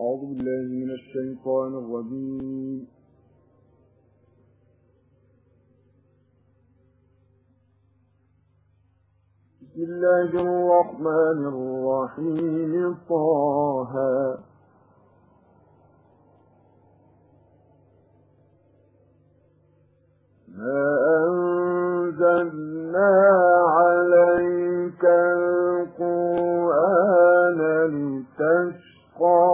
أعوذ بالله من الشيطان الرجيم. بسم الله الرحمن الرحيم. طه ما أنزلنا عليك القرآن لتشقى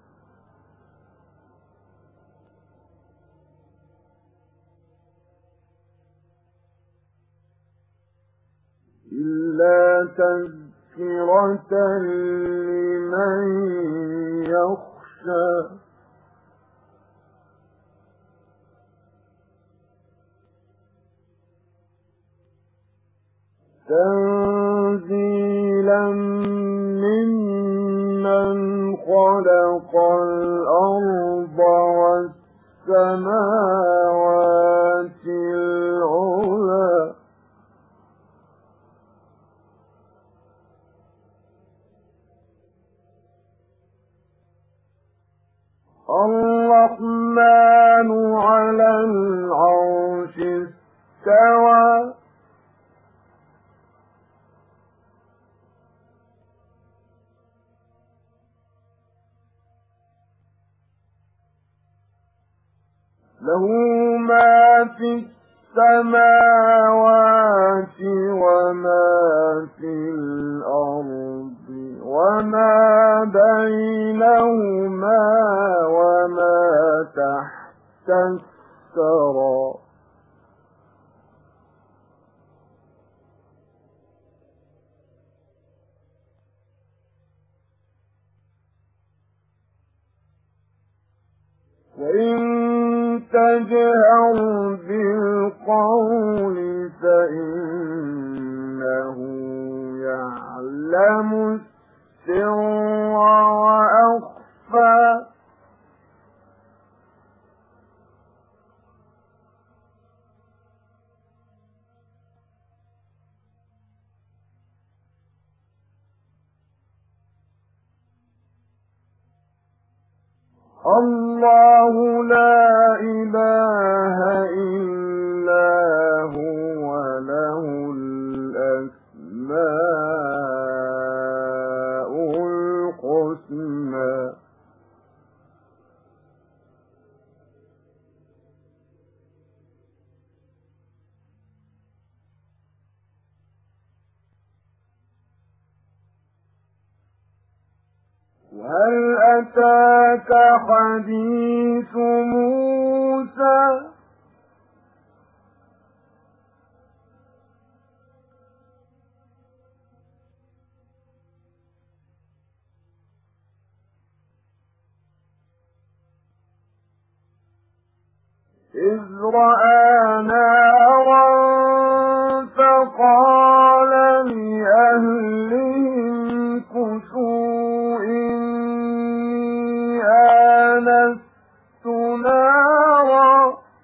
إلا تذكرة لمن يخشى تنزيلا ممن خلق الأرض والسماوات العلى الرحمن على العرش استوى له ما في السماوات وما في الأرض وما بينهما وما تحت الثرى وإن تجهر بالقول فإنه يعلم السر وأخفى الله لا إله إلا هو له الأسماء الحسنى وهل أتاك حديث موسى إذ رأى نارا فقال لأهلهم كثوا إني آنست نارا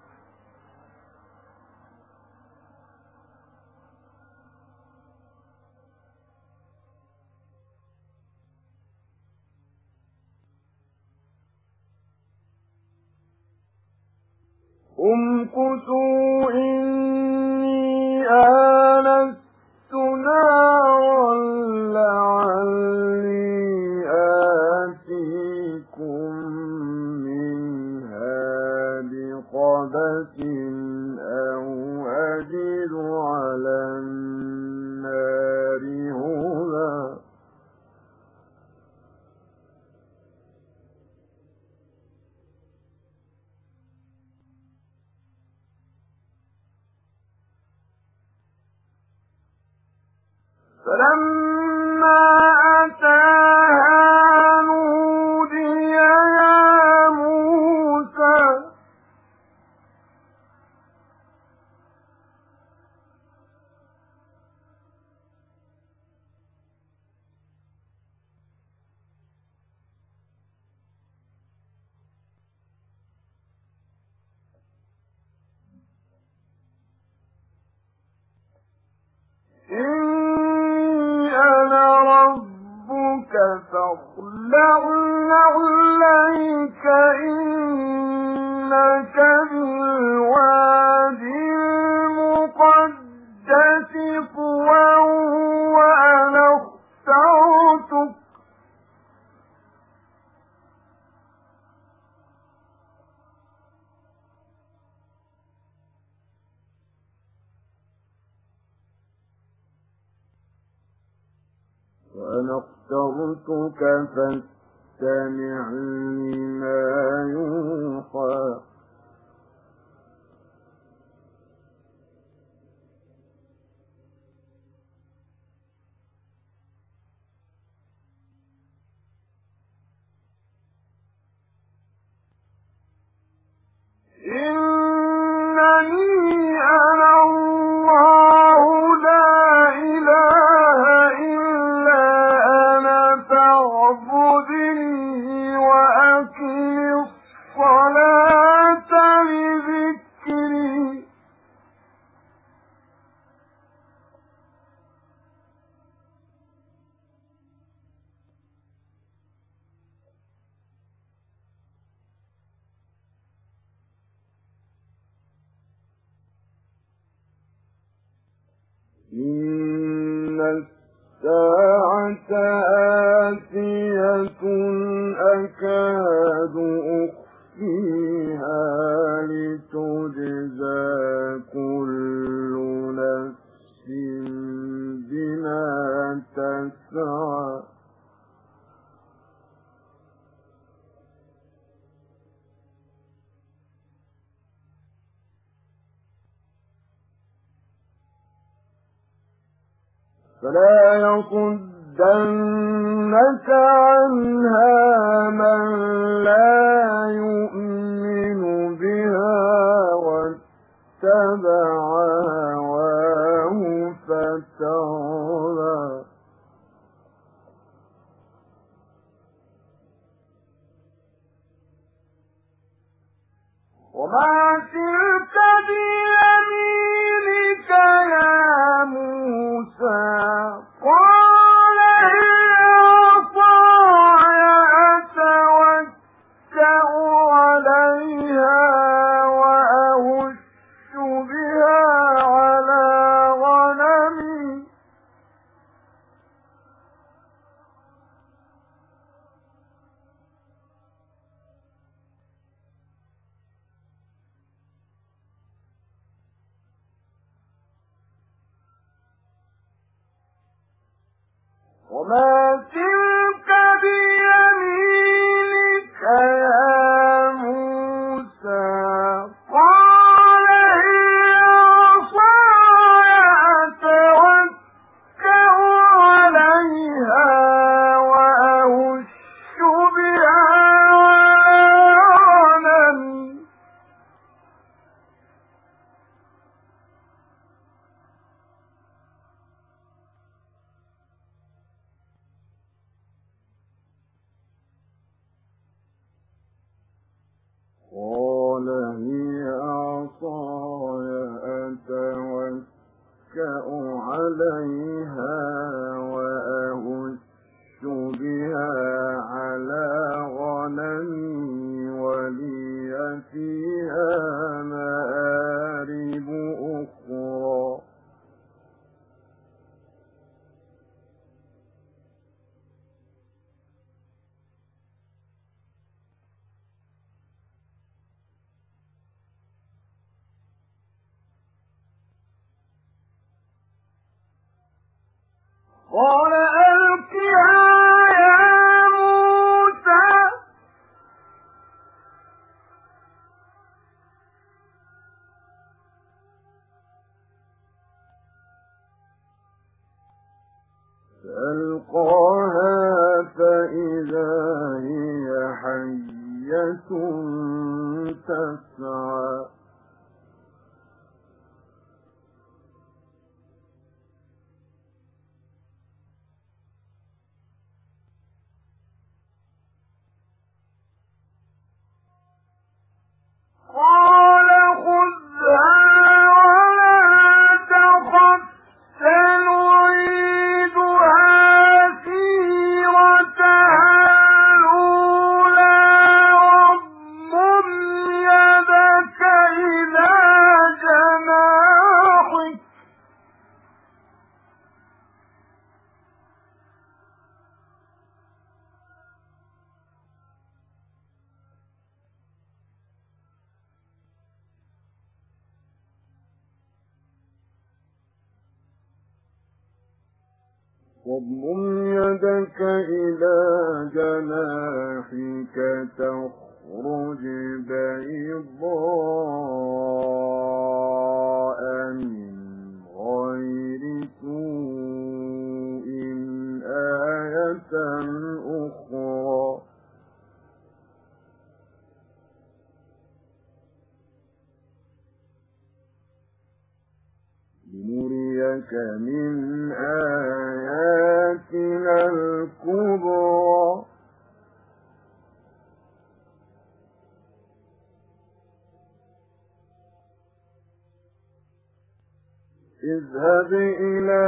امكثوا إني آنست نارا لعلي آتيكم منها بقبس أو أجد على النار هدى فلما أتاها نودي يا موسى إني أنا فاخلع نعليك إنك بالوادي المقدس طوى وأنا اخترتك فاستمع لما يوحى إنني أنا الله لا إله إلا أنا فاعبدني وأقم الصلاة لذكري إن الساعة آتية أكاد أخفيها لتجزى كل نفس بما تسعى فلا يصدنك عنها من لا يؤمن بها واتبع هواه فتردى وما تلك بيمينك يا موسى قال هي عصاي أتوكأ عليها وأهش بها على غنمي وما تلك بيمينك يا موسى قال هي عصاي أتوكأ عليها وأهش بها على غنمي قال هي عصاي أتوكأ عليها وأهش بها على غنمي ولي فيها مآرب أخرى قال ألقها يا موسى فألقاها فإذا هي حية تسعى قال خذها ولا تخف سنعيدها سيرتها واضمم يدك إلى جناحك تخرج بيضاء من غير سوء آية أخرى لنريك من آياتنا الكبرى اذهب إلى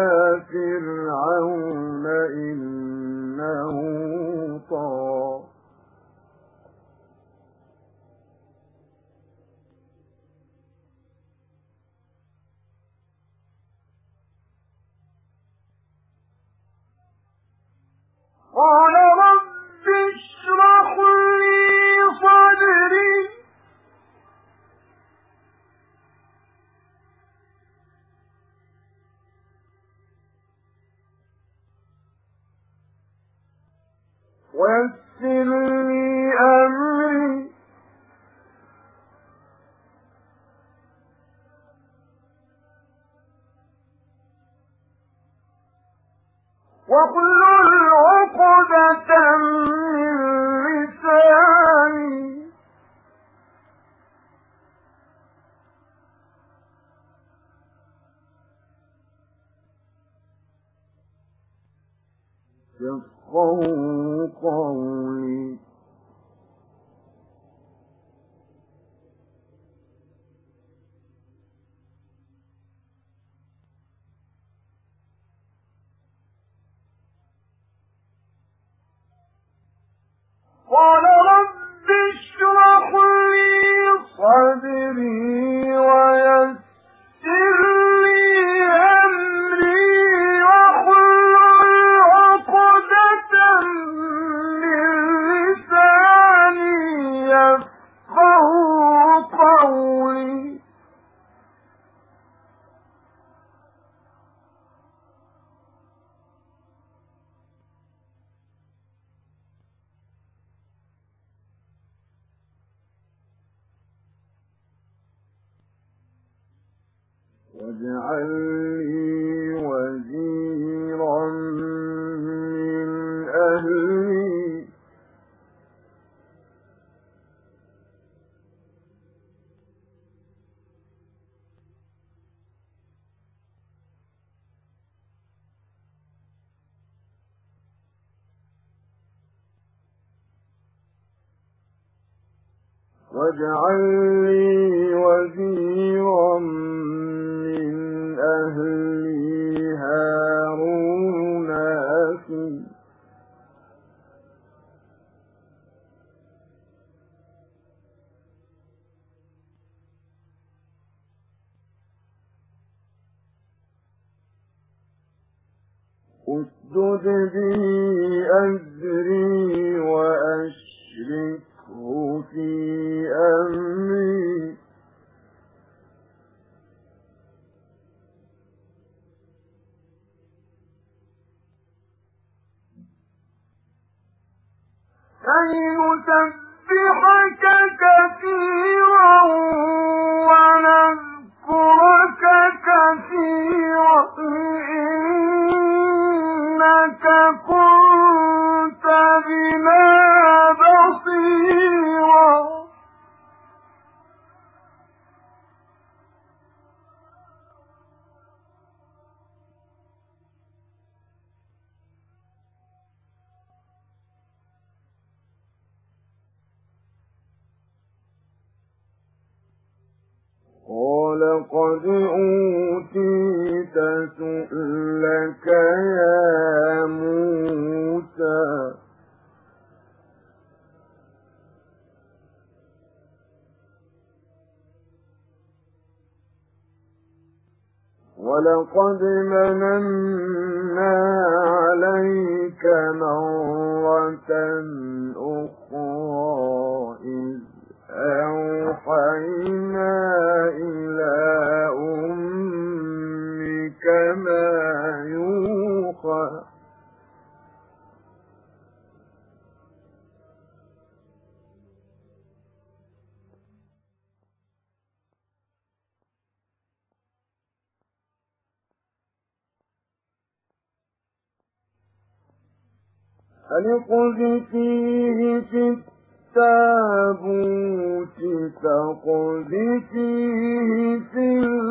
فرعون إنه طغى قال رب اشرح لي صدري ويسر لي أمري واحلل عقدة من لساني يفقهوا قولي قال رب اشرح لي صدري ويسر لي أمري واحلل عقدة من لساني يفقهوا قولي واجعل لي وزيرا من أهلي واجعل لي وزيرا من أهلي هارون أخي اشدد به أزري وأشركه في أمري كي نسبحك كثيرا ونذكرك كثيرا إنك كنت بنا بصيرا قال قد أوتيت سؤلك يا موسى ولقد مننا عليك مرة أخرى إذ أوحينا إلى أمك ما يوحى أن اقذفيه في التابوت فاقذفيه في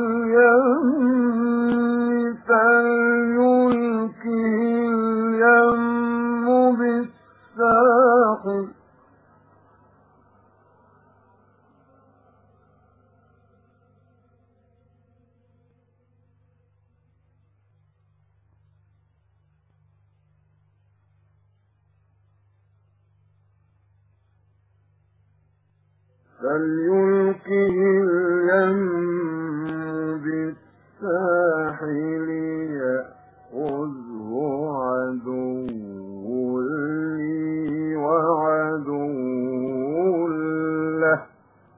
اليم فليلقه اليم بالساحل يأخذه عدو لي وعدو له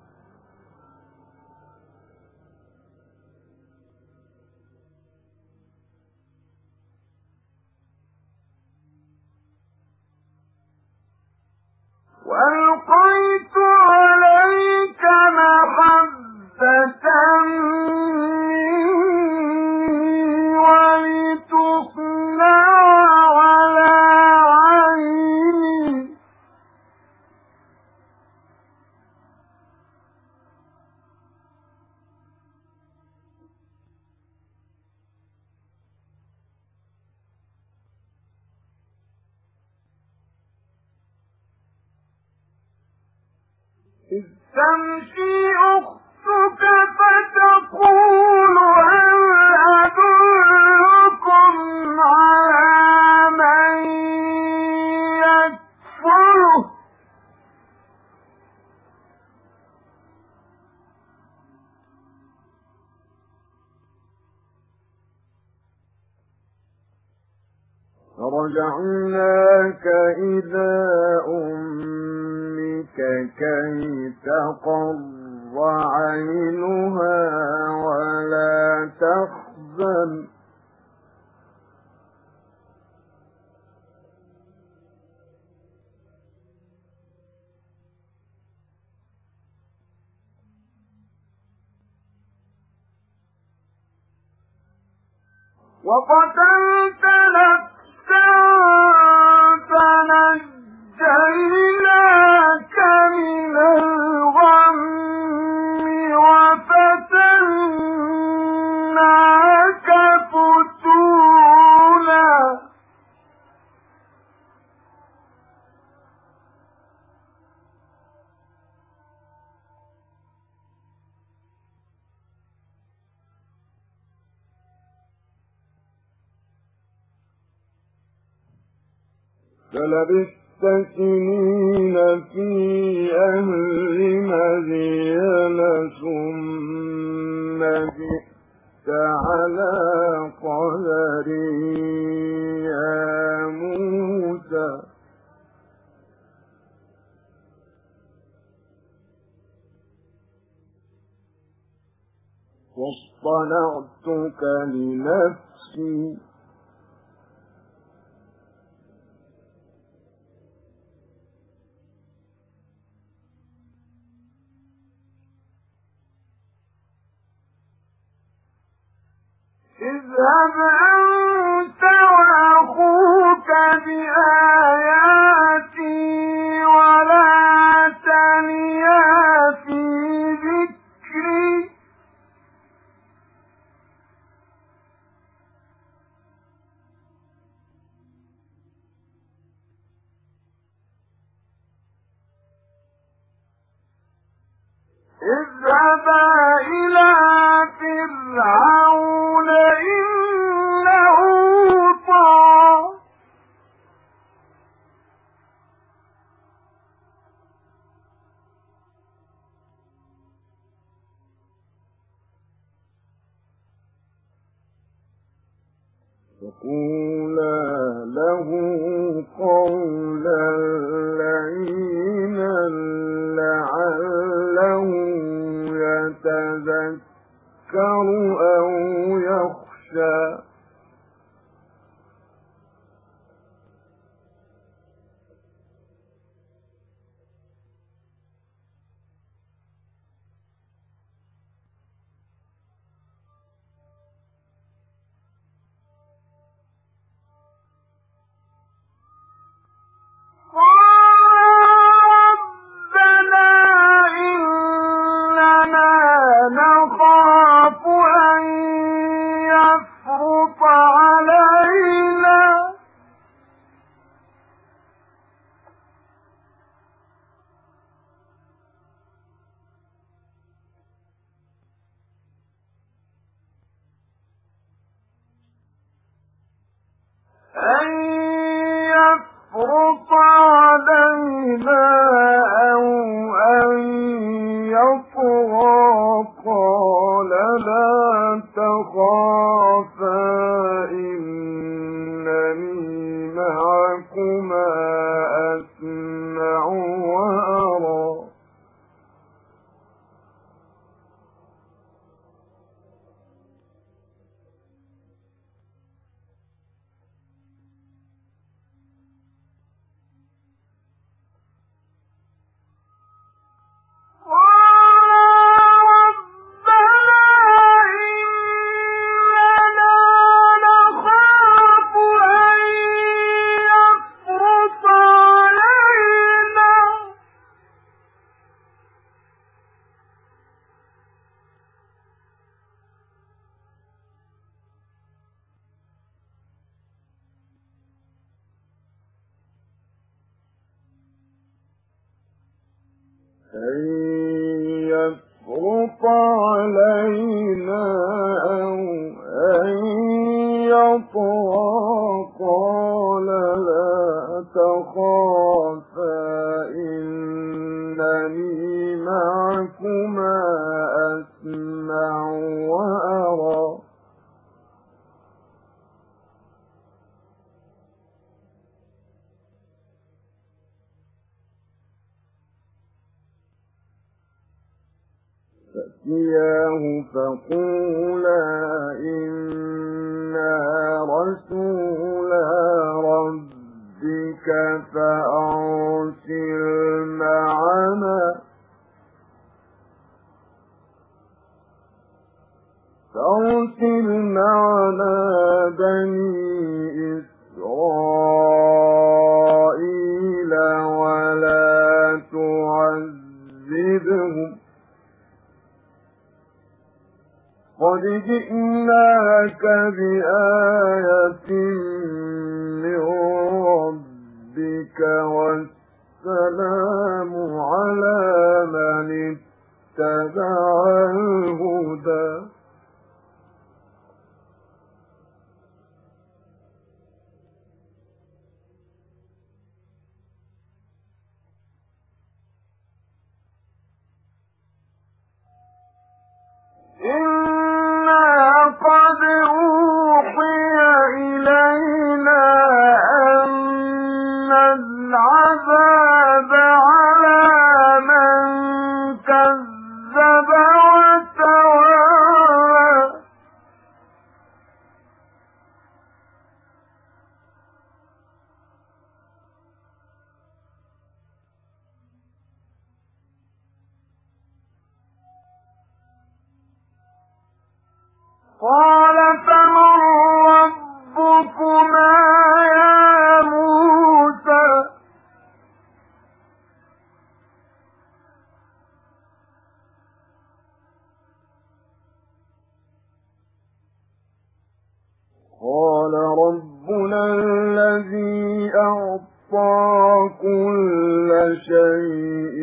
وألقيت عليك محبة مني ولتصنع على عيني إذ تمشي أختك فتقول هل أدلكم على من يكفله فرجعناك إلى أمك كي تقر عينها ولا تحزن وقتلت نفسا فنجيناك من الغم وفتناك فتونا فلبثت سنين في أهل مدين ثم جئت على قدر يا موسى واصطنعتك لنفسي اذهب أنت وأخوك بآياتي ولا تنيا في ذكري اذهبا إلى فرعون إنه طغى فقولا له قولا لينا لعله يتذكر أو يخشى أن يفرط علينا أو أن يطغى قال لا تخافا إنني معكما أسمع وأرى أن يفرط علينا أو أن يطغى قال لا تخافا إنني معكما أسمع وأرى فأتياه فقولا إنا رسولا ربك فأرسل معنا بني إسرائيل ولا تعذبهم قد جئناك بآية من ربك والسلام على من اتبع الهدى إنا قد أوحي إلينا أن العذاب على من كذب وتولى قال فمن ربكما يا موسى قال ربنا الذي أعطى كل شيء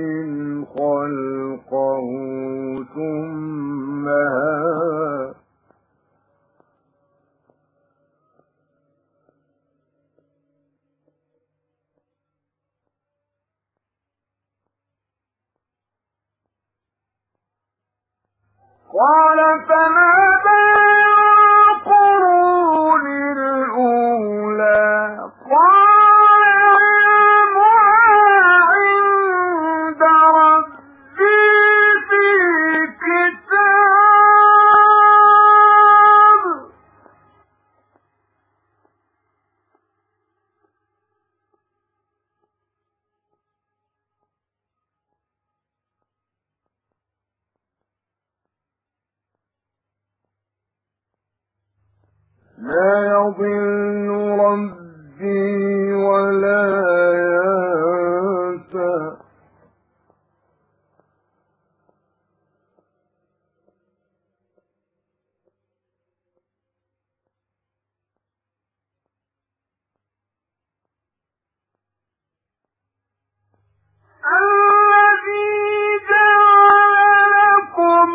خلقه ثم هدى قال فما بال القرون الأولى قال علمها عند ربي في كتاب لا يضل ربي ولا ينسى الذي جعل لكم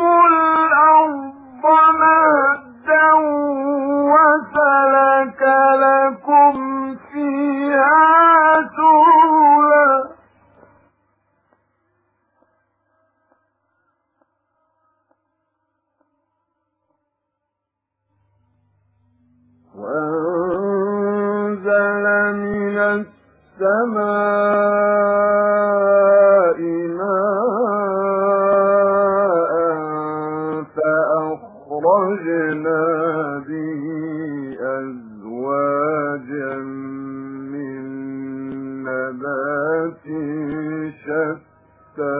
الأرض مهدا وسلك لكم شتى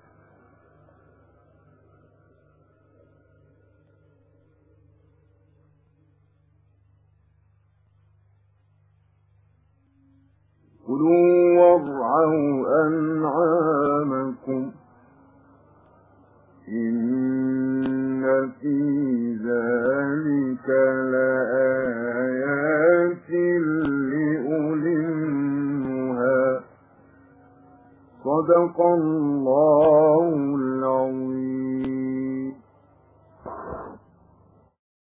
كلوا وارعوا أنعامكم إن في ذلك لآيات لأولي النهى صدق الله العظيم.